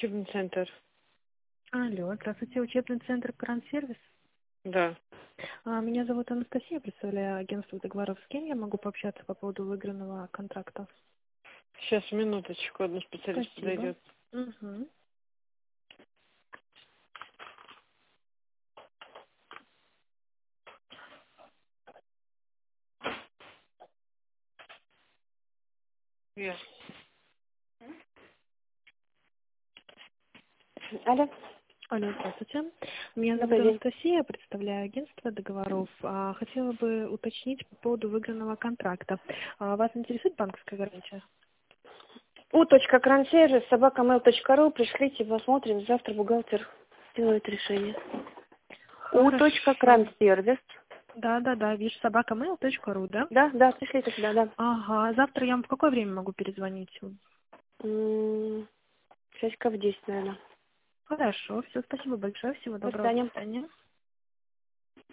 Учебный центр. Алло, здравствуйте, учебный центр «Кран-сервис». Да. Меня зовут Анастасия, представляю агентство договоров. С кем я могу пообщаться по поводу выигранного контракта? Сейчас, минуточку, одну специалист Спасибо. подойдет. Угу. Я. Алло, Алло, здравствуйте. Меня зовут добрый день. Анастасия, представляю агентство договоров. Хотела бы уточнить по поводу выигранного контракта. Вас интересует банковская гарантия? u.крансервис, @mail.ru, пришлите, посмотрим, завтра бухгалтер сделает решение. Хорошо. u.крансервис. Да, вижу, @mail.ru, да? Да, пришлите сюда, да. Ага, завтра я вам в какое время могу перезвонить? Часиков в 10, наверное. Хорошо, все, спасибо большое, всего До доброго, до свидания. свидания.